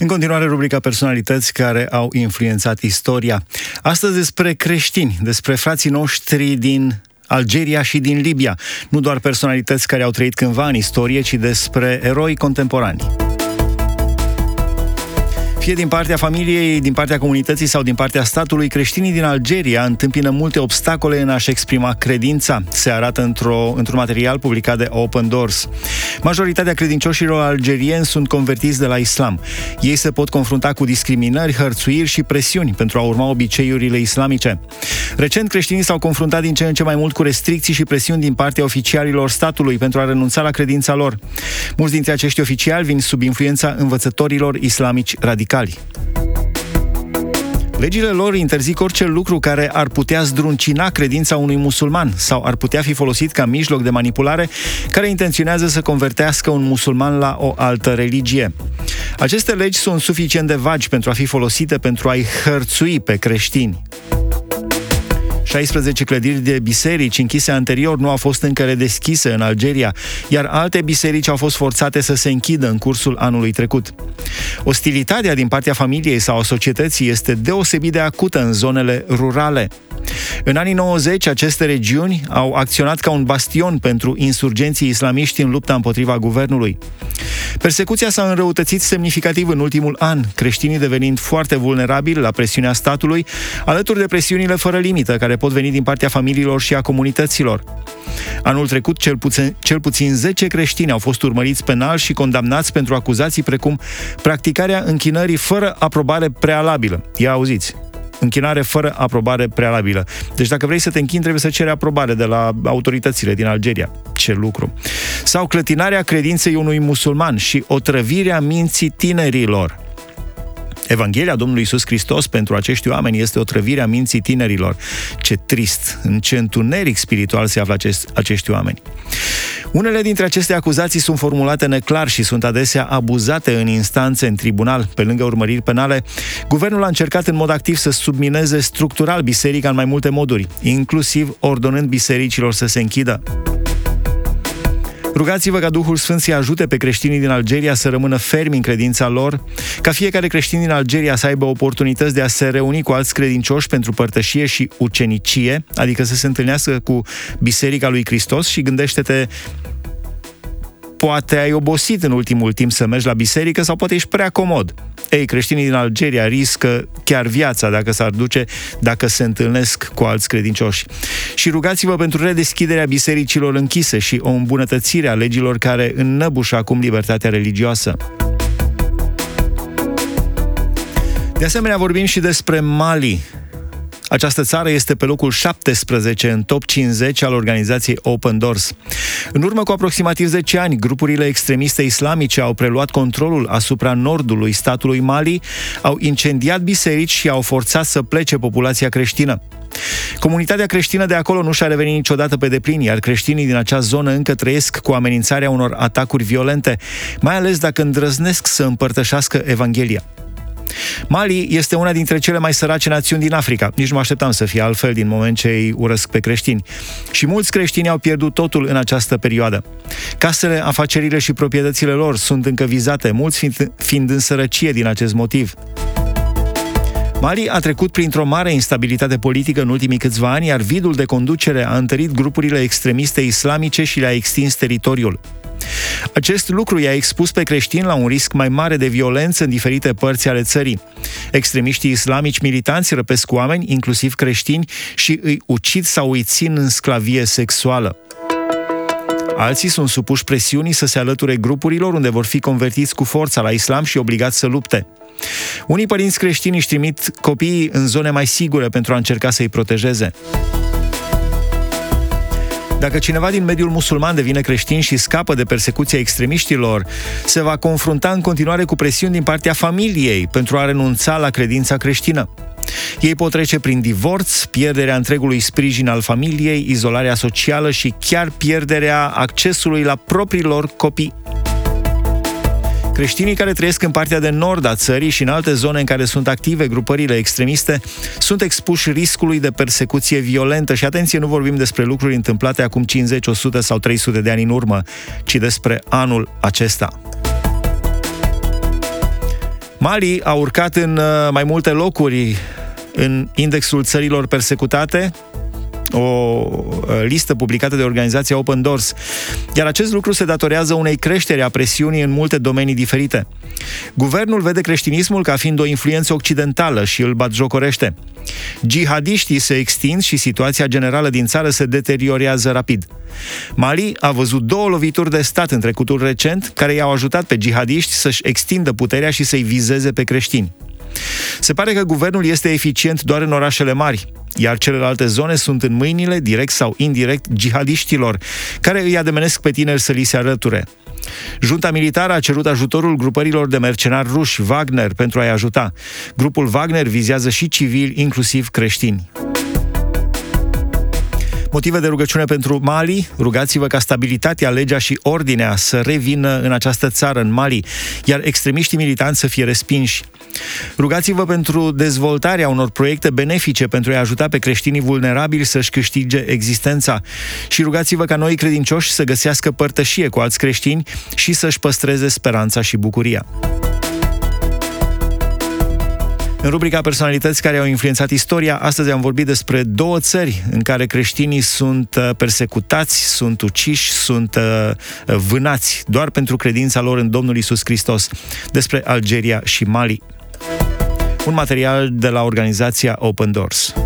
În continuare, rubrica personalități care au influențat istoria. Astăzi despre creștini, despre frații noștri din Algeria și din Libia. Nu doar personalități care au trăit cândva în istorie, ci despre eroi contemporani. Fie din partea familiei, din partea comunității sau din partea statului, creștinii din Algeria întâmpină multe obstacole în a-și exprima credința. Se arată într-un material publicat de Open Doors. Majoritatea credincioșilor algerieni sunt convertiți de la islam. Ei se pot confrunta cu discriminări, hărțuiri și presiuni pentru a urma obiceiurile islamice. Recent, creștinii s-au confruntat din ce în ce mai mult cu restricții și presiuni din partea oficialilor statului pentru a renunța la credința lor. Mulți dintre acești oficiali vin sub influența învățătorilor islamici radicali. Legile lor interzic orice lucru care ar putea zdruncina credința unui musulman sau ar putea fi folosit ca mijloc de manipulare care intenționează să convertească un musulman la o altă religie. Aceste legi sunt suficient de vagi pentru a fi folosite pentru a-i hărțui pe creștini. 16 clădiri de biserici închise anterior nu au fost încă redeschise în Algeria, iar alte biserici au fost forțate să se închidă în cursul anului trecut. Ostilitatea din partea familiei sau a societății este deosebit de acută în zonele rurale. În anii 90, aceste regiuni au acționat ca un bastion pentru insurgenții islamiști în lupta împotriva guvernului. Persecuția s-a înrăutățit semnificativ în ultimul an, creștinii devenind foarte vulnerabili la presiunea statului, alături de presiunile fără limită care pot veni din partea familiilor și a comunităților. Anul trecut, cel puțin 10 creștini au fost urmăriți penal și condamnați pentru acuzații precum practicarea închinării fără aprobare prealabilă. Ia auziți! Închinare fără aprobare prealabilă. Deci dacă vrei să te închini, trebuie să ceri aprobare de la autoritățile din Algeria. Ce lucru! Sau clătinarea credinței unui musulman și otrăvirea minții tinerilor. Evanghelia Domnului Iisus Hristos pentru acești oameni este otrăvirea minții tinerilor. Ce trist! În ce întuneric spiritual se află acești oameni. Unele dintre aceste acuzații sunt formulate neclar și sunt adesea abuzate în instanțe, în tribunal. Pe lângă urmăriri penale, guvernul a încercat în mod activ să submineze structural biserica în mai multe moduri, inclusiv ordonând bisericilor să se închidă. Rugați-vă ca Duhul Sfânt să ajute pe creștinii din Algeria să rămână fermi în credința lor, ca fiecare creștin din Algeria să aibă oportunități de a se reuni cu alți credincioși pentru părtășie și ucenicie, adică să se întâlnească cu Biserica lui Hristos. Și gândește-te, poate ai obosit în ultimul timp să mergi la biserică sau poate ești prea comod. Ei, creștinii din Algeria riscă chiar viața dacă se întâlnesc cu alți credincioși. Și rugați-vă pentru redeschiderea bisericilor închise și o îmbunătățire a legilor care înnăbușă acum libertatea religioasă. De asemenea, vorbim și despre Mali. Această țară este pe locul 17 în top 50 al organizației Open Doors. În urmă cu aproximativ 10 ani, grupurile extremiste islamice au preluat controlul asupra nordului statului Mali, au incendiat biserici și au forțat să plece populația creștină. Comunitatea creștină de acolo nu și-a revenit niciodată pe deplin, iar creștinii din acea zonă încă trăiesc cu amenințarea unor atacuri violente, mai ales dacă îndrăznesc să împărtășească Evanghelia. Mali este una dintre cele mai sărace națiuni din Africa. Nici nu mă așteptam să fie altfel din moment ce îi urăsc pe creștini. Și mulți creștini au pierdut totul în această perioadă. Casele, afacerile și proprietățile lor sunt încă vizate, mulți fiind în sărăcie din acest motiv. Mali a trecut printr-o mare instabilitate politică în ultimii câțiva ani, iar vidul de conducere a întărit grupurile extremiste islamice și le-a extins teritoriul. Acest lucru i-a expus pe creștini la un risc mai mare de violență în diferite părți ale țării. Extremiștii islamici militanți răpesc oameni, inclusiv creștini, și îi ucid sau îi țin în sclavie sexuală. Alții sunt supuși presiunii să se alăture grupurilor unde vor fi convertiți cu forța la islam și obligați să lupte. Unii părinți creștini își trimit copiii în zone mai sigure pentru a încerca să-i protejeze. Dacă cineva din mediul musulman devine creștin și scapă de persecuția extremiștilor, se va confrunta în continuare cu presiuni din partea familiei pentru a renunța la credința creștină. Ei pot trece prin divorț, pierderea întregului sprijin al familiei, izolarea socială și chiar pierderea accesului la propriilor copii. Creștinii care trăiesc în partea de nord a țării și în alte zone în care sunt active grupările extremiste sunt expuși riscului de persecuție violentă și, atenție, nu vorbim despre lucruri întâmplate acum 50, 100 sau 300 de ani în urmă, ci despre anul acesta. Mali a urcat în mai multe locuri în indexul țărilor persecutate, o listă publicată de organizația Open Doors, iar acest lucru se datorează unei creșteri a presiunii în multe domenii diferite. Guvernul vede creștinismul ca fiind o influență occidentală și îl batjocorește. Jihadiștii se extind și situația generală din țară se deteriorează rapid. Mali a văzut 2 lovituri de stat în trecutul recent care i-au ajutat pe jihadiști să-și extindă puterea și să-i vizeze pe creștini. Se pare că guvernul este eficient doar în orașele mari, iar celelalte zone sunt în mâinile, direct sau indirect, jihadiștilor, care îi ademenesc pe tineri să li se alăture. Junta militară a cerut ajutorul grupărilor de mercenari ruși, Wagner, pentru a-i ajuta. Grupul Wagner vizează și civili, inclusiv creștini. Motive de rugăciune pentru Mali: rugați-vă ca stabilitatea, legea și ordinea să revină în această țară, în Mali, iar extremiștii militanți să fie respinși. Rugați-vă pentru dezvoltarea unor proiecte benefice pentru a ajuta pe creștinii vulnerabili să-și câștige existența și rugați-vă ca noi credincioși să găsească părtășie cu alți creștini și să-și păstreze speranța și bucuria. În rubrica Personalități care au influențat istoria, astăzi am vorbit despre 2 țări în care creștinii sunt persecutați, sunt uciși, sunt vânați doar pentru credința lor în Domnul Iisus Hristos, despre Algeria și Mali. Un material de la organizația Open Doors.